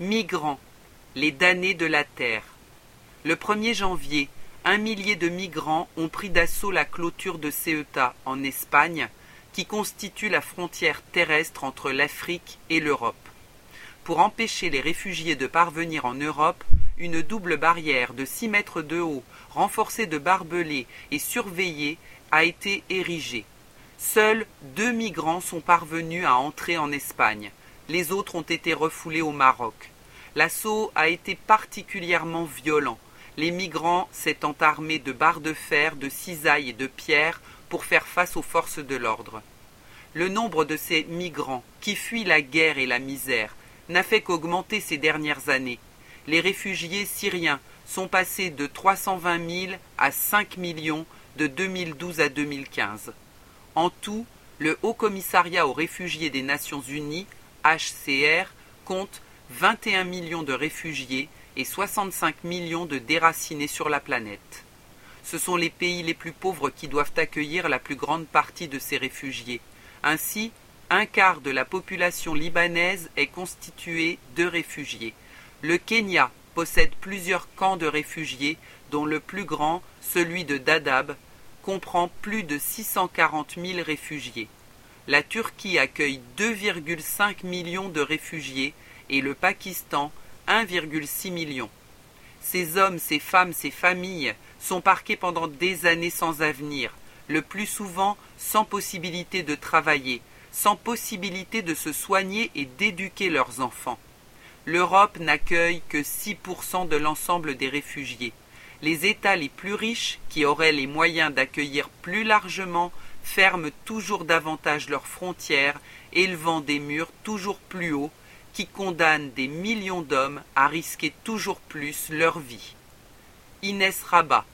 Migrants, les damnés de la terre. Le 1er janvier, 1 millier de migrants ont pris d'assaut la clôture de Ceuta, en Espagne, qui constitue la frontière terrestre entre l'Afrique et l'Europe. Pour empêcher les réfugiés de parvenir en Europe, une double barrière de 6 mètres de haut, renforcée de barbelés et surveillée, a été érigée. Seuls 2 migrants sont parvenus à entrer en Espagne. Les autres ont été refoulés au Maroc. L'assaut a été particulièrement violent, les migrants s'étant armés de barres de fer, de cisailles et de pierres pour faire face aux forces de l'ordre. Le nombre de ces migrants qui fuient la guerre et la misère n'a fait qu'augmenter ces dernières années. Les réfugiés syriens sont passés de 320 000 à 5 millions de 2012 à 2015. En tout, le Haut Commissariat aux réfugiés des Nations Unies, HCR, compte 21 millions de réfugiés et 65 millions de déracinés sur la planète. Ce sont les pays les plus pauvres qui doivent accueillir la plus grande partie de ces réfugiés. Ainsi, un quart de la population libanaise est constituée de réfugiés. Le Kenya possède plusieurs camps de réfugiés, dont le plus grand, celui de Dadaab, comprend plus de 640 000 réfugiés. La Turquie accueille 2,5 millions de réfugiés et le Pakistan 1,6 million. Ces hommes, ces femmes, ces familles sont parqués pendant des années sans avenir, le plus souvent sans possibilité de travailler, sans possibilité de se soigner et d'éduquer leurs enfants. L'Europe n'accueille que 6% de l'ensemble des réfugiés. Les États les plus riches, qui auraient les moyens d'accueillir plus largement, ferment toujours davantage leurs frontières, élevant des murs toujours plus hauts, qui condamnent des millions d'hommes à risquer toujours plus leur vie. Inès Rabat,